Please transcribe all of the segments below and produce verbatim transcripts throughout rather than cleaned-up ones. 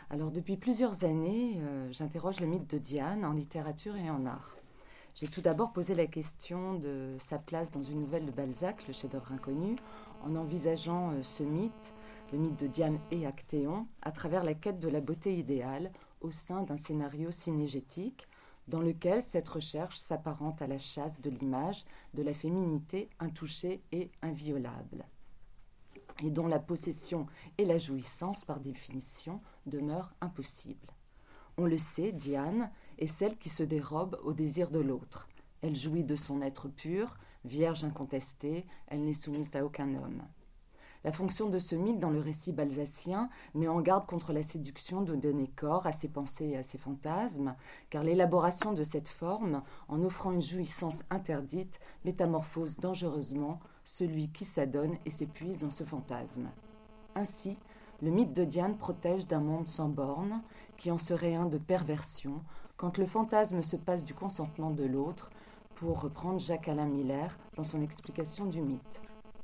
Alors depuis plusieurs années, euh, j'interroge le mythe de Diane en littérature et en art. J'ai tout d'abord posé la question de sa place dans une nouvelle de Balzac, le chef-d'œuvre inconnu, en envisageant euh, ce mythe, le mythe de Diane et Actéon, à travers la quête de la beauté idéale au sein d'un scénario synégétique dans lequel cette recherche s'apparente à la chasse de l'image de la féminité intouchée et inviolable, et dont la possession et la jouissance, par définition, demeurent impossibles. On le sait, Diane est celle qui se dérobe au désir de l'autre. Elle jouit de son être pur, vierge incontestée, elle n'est soumise à aucun homme. La fonction de ce mythe dans le récit balzacien met en garde contre la séduction de donner corps à ses pensées et à ses fantasmes, car l'élaboration de cette forme, en offrant une jouissance interdite, métamorphose dangereusement celui qui s'adonne et s'épuise dans ce fantasme. Ainsi, le mythe de Diane protège d'un monde sans bornes, qui en serait un de perversion, quand le fantasme se passe du consentement de l'autre, pour reprendre Jacques-Alain Miller dans son explication du mythe.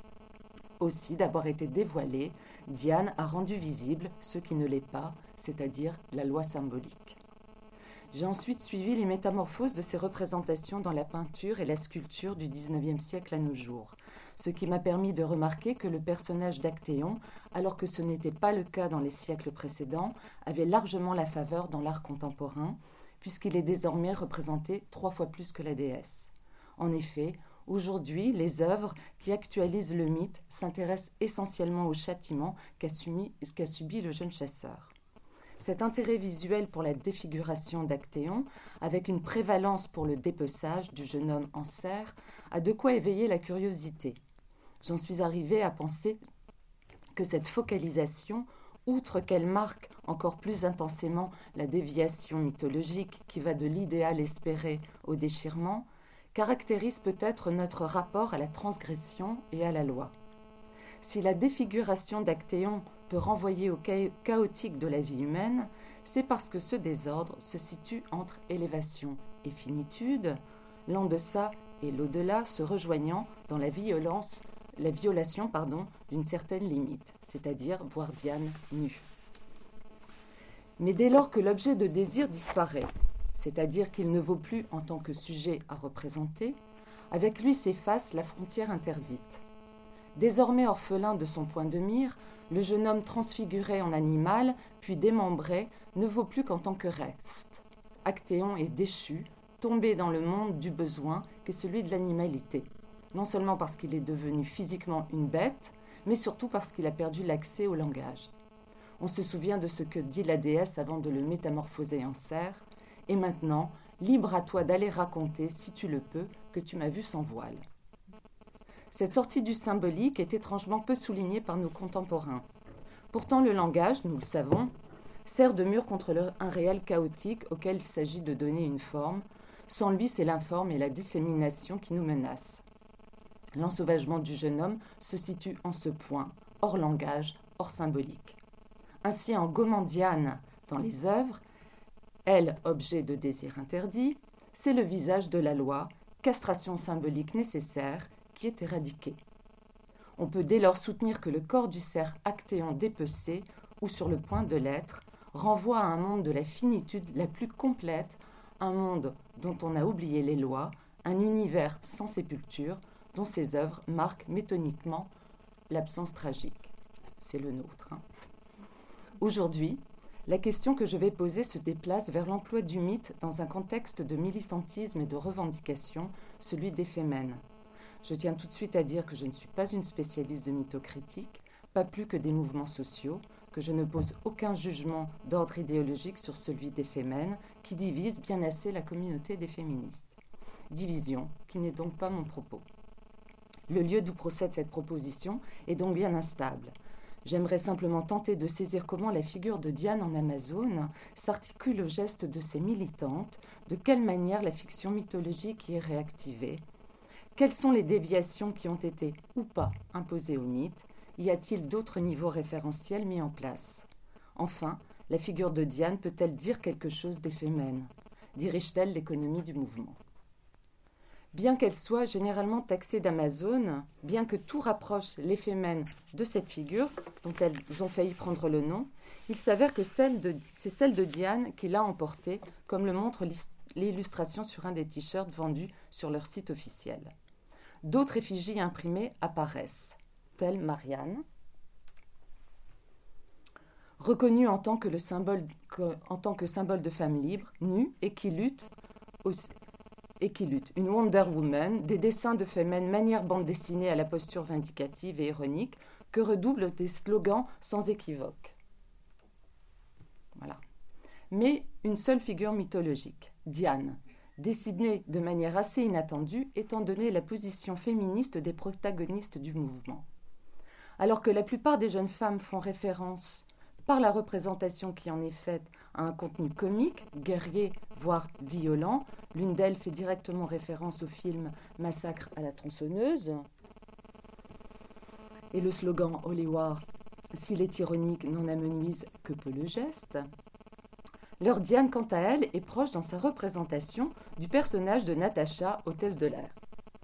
Aussi, d'avoir été dévoilée, Diane a rendu visible ce qui ne l'est pas, c'est-à-dire la loi symbolique. J'ai ensuite suivi les métamorphoses de ces représentations dans la peinture et la sculpture du dix-neuvième siècle à nos jours, ce qui m'a permis de remarquer que le personnage d'Actéon, alors que ce n'était pas le cas dans les siècles précédents, avait largement la faveur dans l'art contemporain, puisqu'il est désormais représenté trois fois plus que la déesse. En effet, aujourd'hui, les œuvres qui actualisent le mythe s'intéressent essentiellement au châtiment qu'a subi, qu'a subi le jeune chasseur. Cet intérêt visuel pour la défiguration d'Actéon, avec une prévalence pour le dépeçage du jeune homme en cerf, a de quoi éveiller la curiosité. J'en suis arrivée à penser que cette focalisation, outre qu'elle marque encore plus intensément la déviation mythologique qui va de l'idéal espéré au déchirement, caractérise peut-être notre rapport à la transgression et à la loi. Si la défiguration d'Actéon peut renvoyer au chaotique de la vie humaine, c'est parce que ce désordre se situe entre élévation et finitude, l'en-deçà et l'au-delà se rejoignant dans la violence, la violation pardon, d'une certaine limite, c'est-à-dire voir Diane nue. Mais dès lors que l'objet de désir disparaît, c'est-à-dire qu'il ne vaut plus en tant que sujet à représenter, avec lui s'efface la frontière interdite. Désormais orphelin de son point de mire, le jeune homme transfiguré en animal, puis démembré, ne vaut plus qu'en tant que reste. Actéon est déchu, tombé dans le monde du besoin qu'est celui de l'animalité, non seulement parce qu'il est devenu physiquement une bête, mais surtout parce qu'il a perdu l'accès au langage. On se souvient de ce que dit la déesse avant de le métamorphoser en cerf, et maintenant, libre à toi d'aller raconter, si tu le peux, que tu m'as vu sans voile. Cette sortie du symbolique est étrangement peu soulignée par nos contemporains. Pourtant, le langage, nous le savons, sert de mur contre le, un réel chaotique auquel il s'agit de donner une forme. Sans lui, c'est l'informe et la dissémination qui nous menacent. L'ensauvagement du jeune homme se situe en ce point, hors langage, hors symbolique. Ainsi, en gommant Diane dans les œuvres, elle, objet de désir interdit, c'est le visage de la loi, castration symbolique nécessaire, qui est éradiqué. On peut dès lors soutenir que le corps du cerf Actéon dépecé, ou sur le point de l'être, renvoie à un monde de la finitude la plus complète, un monde dont on a oublié les lois, un univers sans sépulture, dont ses œuvres marquent méthodiquement l'absence tragique. C'est le nôtre. Hein. Aujourd'hui, la question que je vais poser se déplace vers l'emploi du mythe dans un contexte de militantisme et de revendication, celui des Fémènes. Je tiens tout de suite à dire que je ne suis pas une spécialiste de mythocritique, pas plus que des mouvements sociaux, que je ne pose aucun jugement d'ordre idéologique sur celui des Fémènes, qui divise bien assez la communauté des féministes. Division qui n'est donc pas mon propos. Le lieu d'où procède cette proposition est donc bien instable. J'aimerais simplement tenter de saisir comment la figure de Diane en Amazone s'articule au geste de ses militantes, de quelle manière la fiction mythologique y est réactivée, quelles sont les déviations qui ont été ou pas imposées au mythe, y a-t-il d'autres niveaux référentiels mis en place? Enfin, la figure de Diane peut-elle dire quelque chose des Fémènes? Dirige-t-elle l'économie du mouvement? Bien qu'elle soit généralement taxée d'Amazone, bien que tout rapproche les Fémènes de cette figure, dont elles ont failli prendre le nom, il s'avère que celle de, c'est celle de Diane qui l'a emportée, comme le montre l'illustration sur un des t-shirts vendus sur leur site officiel. D'autres effigies imprimées apparaissent, telle Marianne, reconnue en tant que, le symbole, que, en tant que symbole de femme libre, nue et qui lutte aussi, et qui lutte. Une Wonder Woman, des dessins de Femen manière bande dessinée à la posture vindicative et ironique que redoublent des slogans sans équivoque. Voilà. Mais une seule figure mythologique, Diane, dessinée de manière assez inattendue étant donné la position féministe des protagonistes du mouvement. Alors que la plupart des jeunes femmes font référence, par la représentation qui en est faite, à un contenu comique, guerrier, voire violent. L'une d'elles fait directement référence au film Massacre à la tronçonneuse. Et le slogan Holy War, s'il est ironique, n'en amenuise que peu le geste. Leur Diane, quant à elle, est proche dans sa représentation du personnage de Natacha, hôtesse de l'air.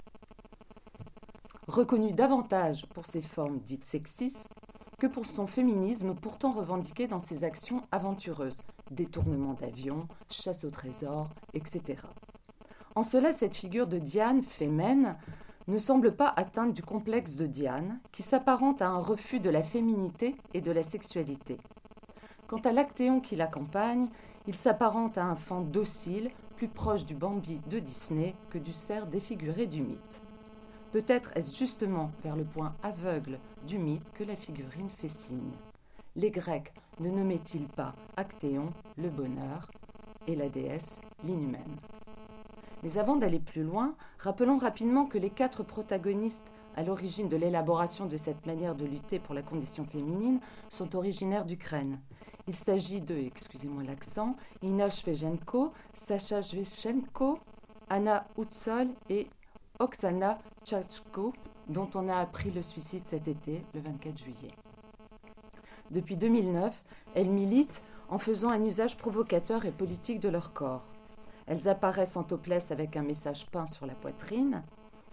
Reconnue davantage pour ses formes dites sexistes, que pour son féminisme pourtant revendiqué dans ses actions aventureuses, détournement d'avions, chasse au trésor, et cetera. En cela, cette figure de Diane, fémène, ne semble pas atteinte du complexe de Diane, qui s'apparente à un refus de la féminité et de la sexualité. Quant à l'Actéon qui l'accompagne, il s'apparente à un fan docile, plus proche du Bambi de Disney que du cerf défiguré du mythe. Peut-être est-ce justement vers le point aveugle du mythe que la figurine fait signe. Les Grecs ne nommaient-ils pas Actéon, le bonheur, et la déesse, l'inhumaine. Mais avant d'aller plus loin, rappelons rapidement que les quatre protagonistes à l'origine de l'élaboration de cette manière de lutter pour la condition féminine sont originaires d'Ukraine. Il s'agit de, excusez-moi l'accent, Ina Shvejenko, Sacha Shvejenko, Anna Hutsol et Oksana Tchachko, dont on a appris le suicide cet été, le vingt-quatre juillet. Depuis deux mille neuf, elles militent en faisant un usage provocateur et politique de leur corps. Elles apparaissent en topless avec un message peint sur la poitrine.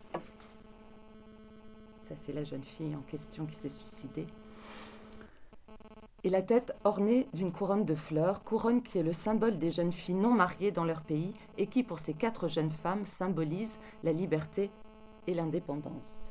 Ça, c'est la jeune fille en question qui s'est suicidée. Et la tête ornée d'une couronne de fleurs, couronne qui est le symbole des jeunes filles non mariées dans leur pays et qui, pour ces quatre jeunes femmes, symbolise la liberté et l'indépendance.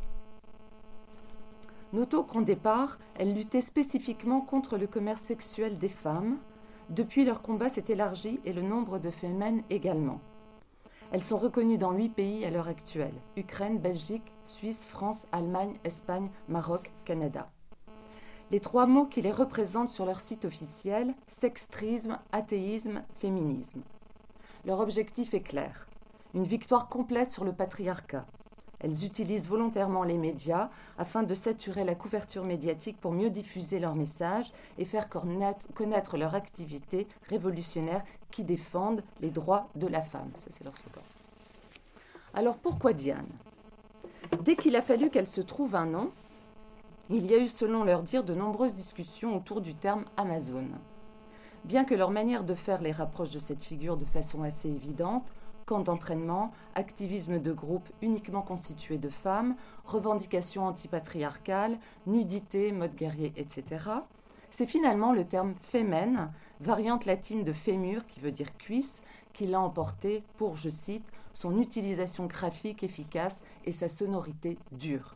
Notons qu'en départ, elles luttaient spécifiquement contre le commerce sexuel des femmes. Depuis, leur combat s'est élargi et le nombre de fémènes également. Elles sont reconnues dans huit pays à l'heure actuelle: Ukraine, Belgique, Suisse, France, Allemagne, Espagne, Maroc, Canada. Les trois mots qui les représentent sur leur site officiel, sextrisme, athéisme, féminisme. Leur objectif est clair, une victoire complète sur le patriarcat. Elles utilisent volontairement les médias afin de saturer la couverture médiatique pour mieux diffuser leurs messages et faire connaître leur activité révolutionnaire qui défendent les droits de la femme. Ça, c'est leur slogan. Alors pourquoi Diane ? Dès qu'il a fallu qu'elle se trouve un nom, il y a eu, selon leur dire, de nombreuses discussions autour du terme Amazone. Bien que leur manière de faire les rapproche de cette figure de façon assez évidente, camp d'entraînement, activisme de groupe uniquement constitué de femmes, revendications antipatriarcales, nudité, mode guerrier, et cetera, c'est finalement le terme fémène, variante latine de fémur qui veut dire cuisse, qui l'a emporté pour, je cite, son utilisation graphique efficace et sa sonorité dure.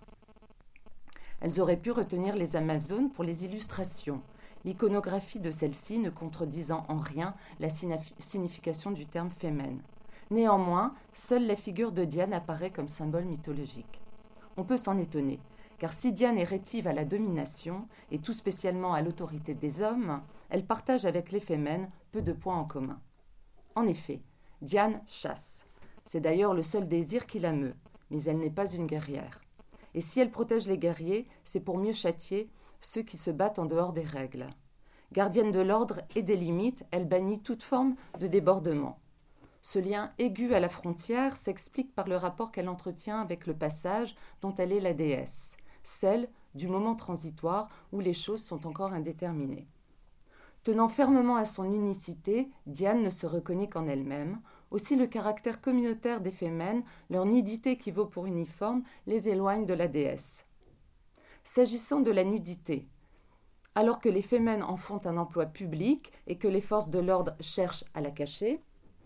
Elles auraient pu retenir les Amazones pour les illustrations, l'iconographie de celle-ci ne contredisant en rien la signification du terme fémène. Néanmoins, seule la figure de Diane apparaît comme symbole mythologique. On peut s'en étonner, car si Diane est rétive à la domination, et tout spécialement à l'autorité des hommes, elle partage avec les fémènes peu de points en commun. En effet, Diane chasse. C'est d'ailleurs le seul désir qui la meut, mais elle n'est pas une guerrière. Et si elle protège les guerriers, c'est pour mieux châtier ceux qui se battent en dehors des règles. Gardienne de l'ordre et des limites, elle bannit toute forme de débordement. Ce lien aigu à la frontière s'explique par le rapport qu'elle entretient avec le passage dont elle est la déesse, celle du moment transitoire où les choses sont encore indéterminées. Tenant fermement à son unicité, Diane ne se reconnaît qu'en elle-même. Aussi le caractère communautaire des Femmes, leur nudité qui vaut pour uniforme, les éloigne de la déesse. S'agissant de la nudité, alors que les Femmes en font un emploi public et que les forces de l'ordre cherchent à la cacher,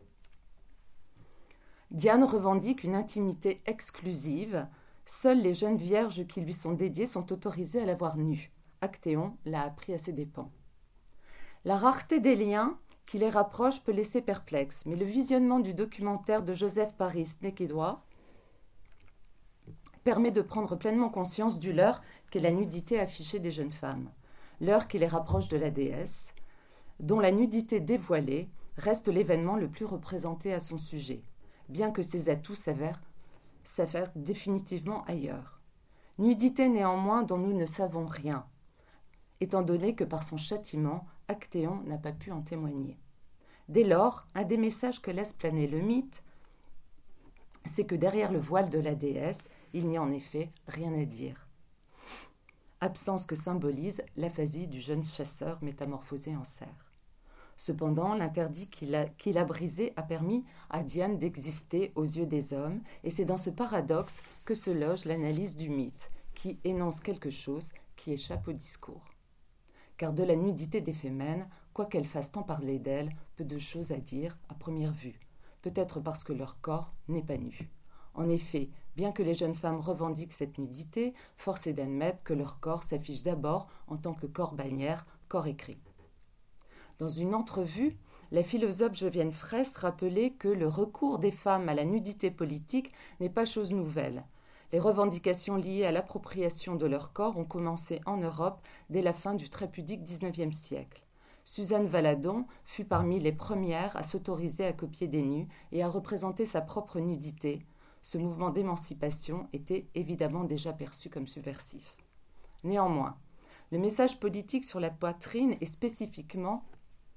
Diane revendique une intimité exclusive. Seules les jeunes vierges qui lui sont dédiées sont autorisées à la voir nue. Actéon l'a appris à ses dépens. La rareté des liens qui les rapprochent peut laisser perplexe, mais le visionnement du documentaire de Joseph Paris Nekedois permet de prendre pleinement conscience du leurre qu'est la nudité affichée des jeunes femmes. Leurre qui les rapproche de la déesse, dont la nudité dévoilée reste l'événement le plus représenté à son sujet, bien que ses atouts s'avèrent, s'avèrent définitivement ailleurs. Nudité néanmoins dont nous ne savons rien, étant donné que par son châtiment, Actéon n'a pas pu en témoigner. Dès lors, un des messages que laisse planer le mythe, c'est que derrière le voile de la déesse, il n'y a en effet rien à dire. Absence que symbolise l'aphasie du jeune chasseur métamorphosé en cerf. Cependant, l'interdit qu'il a, qu'il a brisé a permis à Diane d'exister aux yeux des hommes, et c'est dans ce paradoxe que se loge l'analyse du mythe, qui énonce quelque chose qui échappe au discours. Car de la nudité des Femmes, quoiqu'elles fassent tant parler d'elles, peu de choses à dire à première vue, peut-être parce que leur corps n'est pas nu. En effet, bien que les jeunes femmes revendiquent cette nudité, force est d'admettre que leur corps s'affiche d'abord en tant que corps bannière, corps écrit. Dans une entrevue, la philosophe Geneviève Fraisse rappelait que le recours des femmes à la nudité politique n'est pas chose nouvelle. Les revendications liées à l'appropriation de leur corps ont commencé en Europe dès la fin du très pudique dix-neuvième siècle. Suzanne Valadon fut parmi les premières à s'autoriser à copier des nus et à représenter sa propre nudité. Ce mouvement d'émancipation était évidemment déjà perçu comme subversif. Néanmoins, le message politique sur la poitrine est spécifiquement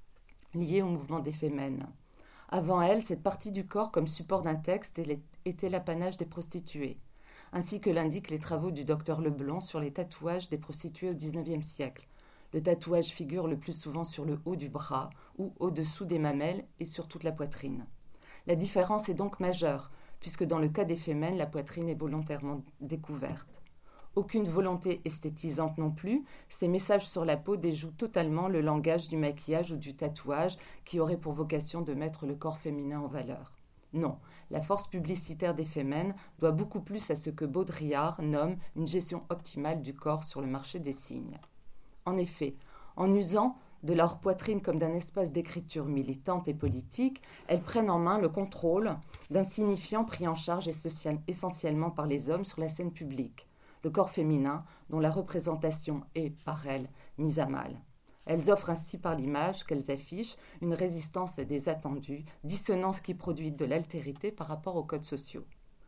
lié au mouvement des Femmes. Avant elle, cette partie du corps comme support d'un texte était l'apanage des prostituées, ainsi que l'indiquent les travaux du docteur Leblond sur les tatouages des prostituées au dix-neuvième siècle. Le tatouage figure le plus souvent sur le haut du bras ou au-dessous des mamelles et sur toute la poitrine. La différence est donc majeure, puisque dans le cas des Femmes, la poitrine est volontairement découverte. Aucune volonté esthétisante non plus, ces messages sur la peau déjouent totalement le langage du maquillage ou du tatouage qui aurait pour vocation de mettre le corps féminin en valeur. Non, la force publicitaire des Femmes doit beaucoup plus à ce que Baudrillard nomme une gestion optimale du corps sur le marché des signes. En effet, en usant de leur poitrine comme d'un espace d'écriture militante et politique, elles prennent en main le contrôle d'un signifiant pris en charge essentiellement par les hommes sur la scène publique, le corps féminin dont la représentation est, par elles, mise à mal. Elles offrent ainsi par l'image qu'elles affichent une résistance à des attendus, dissonance qui produit de l'altérité par rapport aux codes sociaux.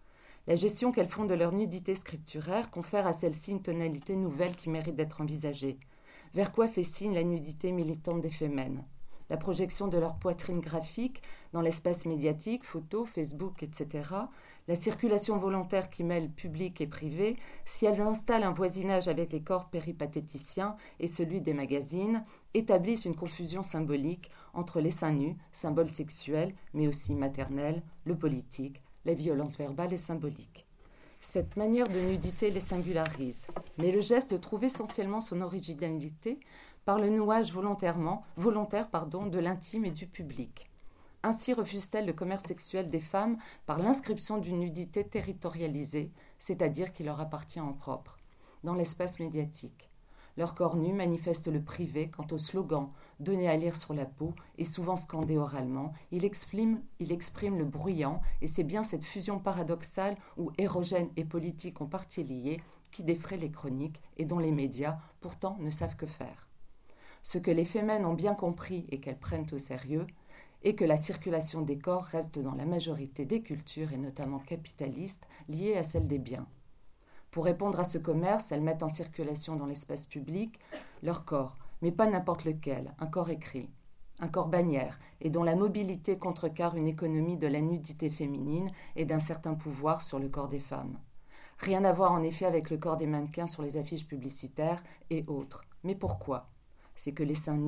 La gestion qu'elles font de leur nudité scripturaire confère à celle-ci une tonalité nouvelle qui mérite d'être envisagée. Vers quoi fait signe la nudité militante des Femmes ? La projection de leur poitrine graphique dans l'espace médiatique, photos, Facebook, et cetera, la circulation volontaire qui mêle public et privé, si elles installent un voisinage avec les corps péripatéticiens et celui des magazines, établissent une confusion symbolique entre les seins nus, symboles sexuels, mais aussi maternels, le politique, la violence verbale et symbolique. Cette manière de nudité les singularise, mais le geste trouve essentiellement son originalité par le nouage volontairement, volontaire pardon, de l'intime et du public. Ainsi refuse-t-elle le commerce sexuel des femmes par l'inscription d'une nudité territorialisée, c'est-à-dire qui leur appartient en propre, dans l'espace médiatique. Leur corps nu manifeste le privé quant au slogan donné à lire sur la peau et souvent scandé oralement. Il exprime, il exprime le bruyant et c'est bien cette fusion paradoxale où érogène et politique ont partie liée qui défraie les chroniques et dont les médias pourtant ne savent que faire. Ce que les Femmes ont bien compris et qu'elles prennent au sérieux est que la circulation des corps reste dans la majorité des cultures et notamment capitalistes liées à celle des biens. Pour répondre à ce commerce, elles mettent en circulation dans l'espace public leur corps, mais pas n'importe lequel, un corps écrit, un corps bannière, et dont la mobilité contrecarre une économie de la nudité féminine et d'un certain pouvoir sur le corps des femmes. Rien à voir en effet avec le corps des mannequins sur les affiches publicitaires et autres. Mais pourquoi ? C'est que les seins nus,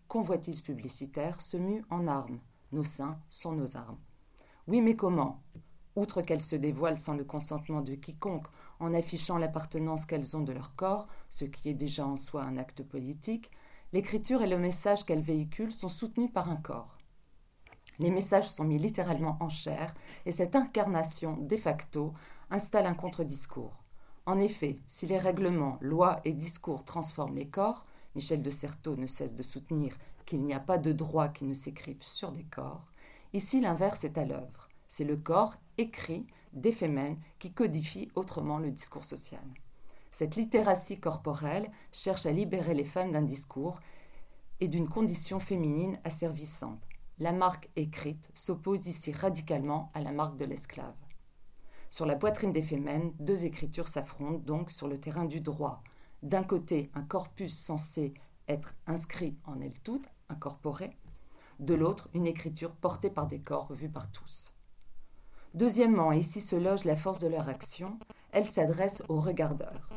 convoitise publicitaire se mue en armes. Nos seins sont nos armes. Oui, mais comment ? Outre qu'elles se dévoilent sans le consentement de quiconque, en affichant l'appartenance qu'elles ont de leur corps, ce qui est déjà en soi un acte politique, l'écriture et le message qu'elles véhiculent sont soutenus par un corps. Les messages sont mis littéralement en chair, et cette incarnation, de facto, installe un contre-discours. En effet, si les règlements, lois et discours transforment les corps, Michel de Certeau ne cesse de soutenir qu'il n'y a pas de droit qui ne s'écrive sur des corps, ici l'inverse est à l'œuvre. C'est le corps écrit des fémènes qui codifie autrement le discours social. Cette littératie corporelle cherche à libérer les femmes d'un discours et d'une condition féminine asservissante. La marque écrite s'oppose ici radicalement à la marque de l'esclave. Sur la poitrine des fémènes, deux écritures s'affrontent donc sur le terrain du droit. D'un côté, un corpus censé être inscrit en elles toutes, incorporé. De l'autre, une écriture portée par des corps vus par tous. Deuxièmement, et ici se loge la force de leur action, elles s'adressent aux regardeurs.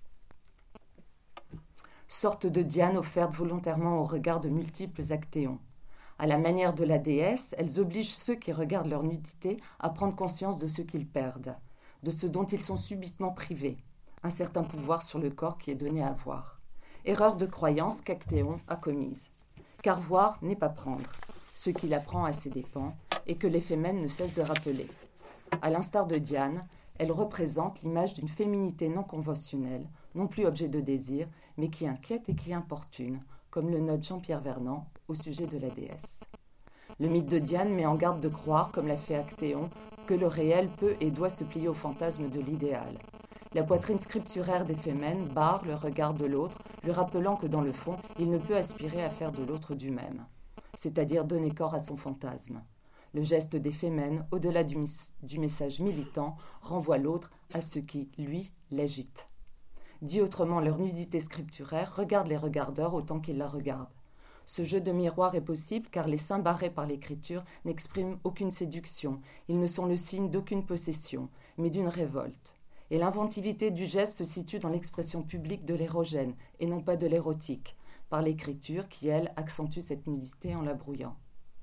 Sorte de Diane offerte volontairement au regard de multiples actéons. À la manière de la déesse, elles obligent ceux qui regardent leur nudité à prendre conscience de ce qu'ils perdent, de ce dont ils sont subitement privés, un certain pouvoir sur le corps qui est donné à voir. Erreur de croyance qu'Actéon a commise. Car voir n'est pas prendre, ce qu'il apprend à ses dépens et que les fémènes ne cessent de rappeler. À l'instar de Diane, elle représente l'image d'une féminité non conventionnelle, non plus objet de désir, mais qui inquiète et qui importune, comme le note Jean-Pierre Vernant au sujet de la déesse. Le mythe de Diane met en garde de croire, comme l'a fait Actéon, que le réel peut et doit se plier au fantasme de l'idéal. La poitrine scripturaire des fémènes barre le regard de l'autre, lui rappelant que dans le fond, il ne peut aspirer à faire de l'autre du même, c'est-à-dire donner corps à son fantasme. Le geste des fémènes, au-delà du, mis- du message militant, renvoie l'autre à ce qui, lui, l'agite. Dit autrement, leur nudité scripturaire regarde les regardeurs autant qu'ils la regardent. Ce jeu de miroir est possible car les seins barrés par l'écriture n'expriment aucune séduction, ils ne sont le signe d'aucune possession, mais d'une révolte. Et l'inventivité du geste se situe dans l'expression publique de l'érogène et non pas de l'érotique, par l'écriture qui, elle, accentue cette nudité en la brouillant.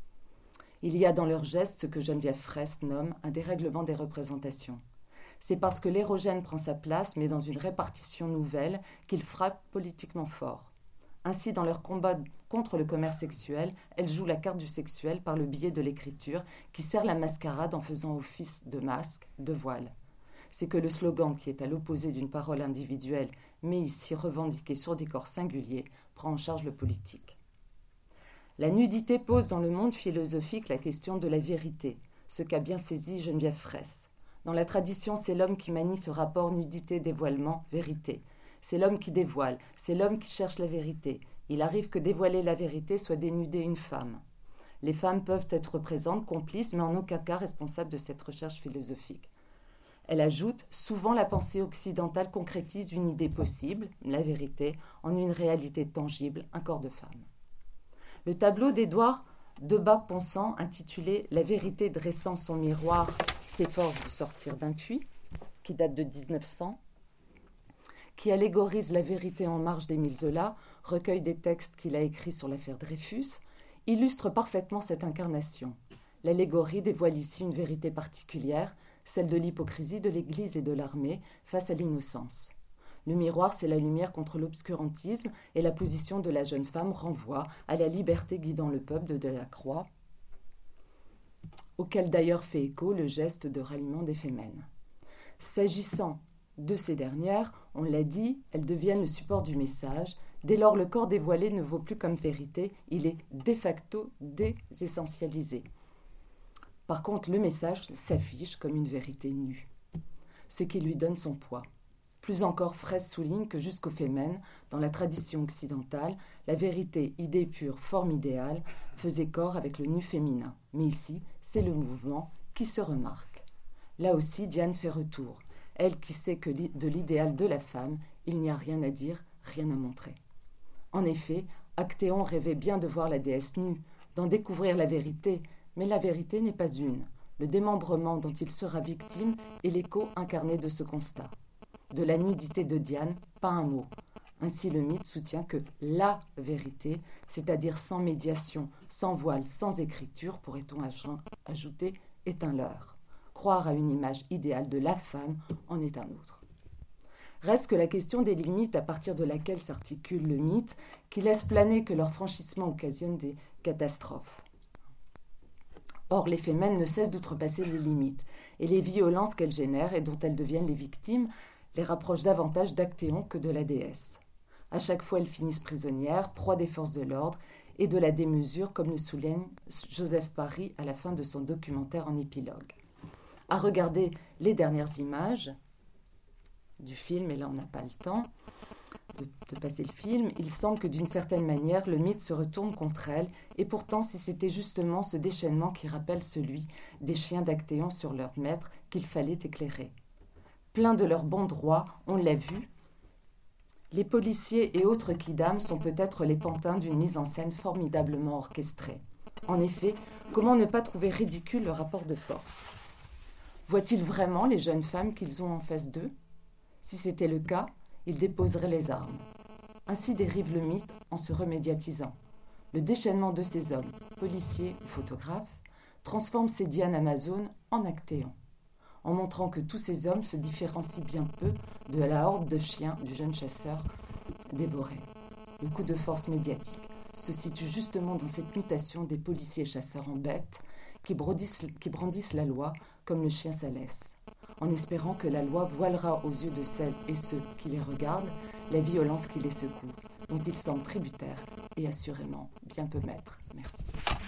Il y a dans leur geste ce que Geneviève Fraisse nomme un dérèglement des représentations. C'est parce que l'érogène prend sa place, mais dans une répartition nouvelle, qu'il frappe politiquement fort. Ainsi, dans leur combat contre le commerce sexuel, elles jouent la carte du sexuel par le biais de l'écriture, qui sert la mascarade en faisant office de masque, de voile. C'est que le slogan, qui est à l'opposé d'une parole individuelle, mais ici revendiquée sur des corps singuliers, prend en charge le politique. La nudité pose dans le monde philosophique la question de la vérité, ce qu'a bien saisi Geneviève Fraisse. Dans la tradition, c'est l'homme qui manie ce rapport nudité-dévoilement-vérité. C'est l'homme qui dévoile, c'est l'homme qui cherche la vérité. Il arrive que dévoiler la vérité soit dénuder une femme. Les femmes peuvent être présentes, complices, mais en aucun cas responsables de cette recherche philosophique. Elle ajoute, souvent la pensée occidentale concrétise une idée possible, la vérité, en une réalité tangible, un corps de femme. Le tableau d'Édouard Debat-Ponsant, intitulé « La vérité dressant son miroir s'efforce de sortir d'un puits », qui date de dix-neuf cents, qui allégorise la vérité en marge d'Émile Zola, recueil des textes qu'il a écrits sur l'affaire Dreyfus, illustre parfaitement cette incarnation. L'allégorie dévoile ici une vérité particulière, celle de l'hypocrisie de l'Église et de l'armée face à l'innocence. Le miroir, c'est la lumière contre l'obscurantisme et la position de la jeune femme renvoie à la liberté guidant le peuple de Delacroix, auquel d'ailleurs fait écho le geste de ralliement des fémènes. S'agissant de ces dernières, on l'a dit, elles deviennent le support du message. Dès lors, le corps dévoilé ne vaut plus comme vérité, il est de facto désessentialisé. Par contre, le message s'affiche comme une vérité nue, ce qui lui donne son poids. Plus encore, Fraisse souligne que jusqu'aux fémènes, dans la tradition occidentale, la vérité, idée pure, forme idéale, faisait corps avec le nu féminin. Mais ici, c'est le mouvement qui se remarque. Là aussi, Diane fait retour. Elle qui sait que de l'idéal de la femme, il n'y a rien à dire, rien à montrer. En effet, Actéon rêvait bien de voir la déesse nue, d'en découvrir la vérité, mais la vérité n'est pas une. Le démembrement dont il sera victime est l'écho incarné de ce constat. De la nudité de Diane, pas un mot. Ainsi, le mythe soutient que la vérité, c'est-à-dire sans médiation, sans voile, sans écriture, pourrait-on ajouter, est un leurre. Croire à une image idéale de la femme en est un autre. Reste que la question des limites à partir de laquelle s'articule le mythe, qui laisse planer que leur franchissement occasionne des catastrophes. Or, les femmes ne cessent d'outrepasser les limites, et les violences qu'elles génèrent et dont elles deviennent les victimes les rapprochent davantage d'Actéon que de la déesse. À chaque fois, elles finissent prisonnières, proie des forces de l'ordre et de la démesure, comme le souligne Joseph Paris à la fin de son documentaire en épilogue. À regarder les dernières images du film, et là on n'a pas le temps de, de passer le film, il semble que d'une certaine manière, le mythe se retourne contre elle, et pourtant si c'était justement ce déchaînement qui rappelle celui des chiens d'Actéon sur leur maître qu'il fallait éclairer. Plein de leur bon droit, on l'a vu, les policiers et autres quidams sont peut-être les pantins d'une mise en scène formidablement orchestrée. En effet, comment ne pas trouver ridicule le rapport de force ? Voient-ils vraiment les jeunes femmes qu'ils ont en face d'eux ? Si c'était le cas, ils déposeraient les armes. Ainsi dérive le mythe en se remédiatisant. Le déchaînement de ces hommes, policiers ou photographes, transforme ces Dianes amazones en Actéon, en montrant que tous ces hommes se différencient bien peu de la horde de chiens du jeune chasseur dévoré. Le coup de force médiatique se situe justement dans cette mutation des policiers chasseurs en bêtes qui brandissent, qui brandissent la loi comme le chien sa laisse, en espérant que la loi voilera aux yeux de celles et ceux qui les regardent la violence qui les secoue, dont ils semblent tributaires et assurément bien peu maîtres. Merci.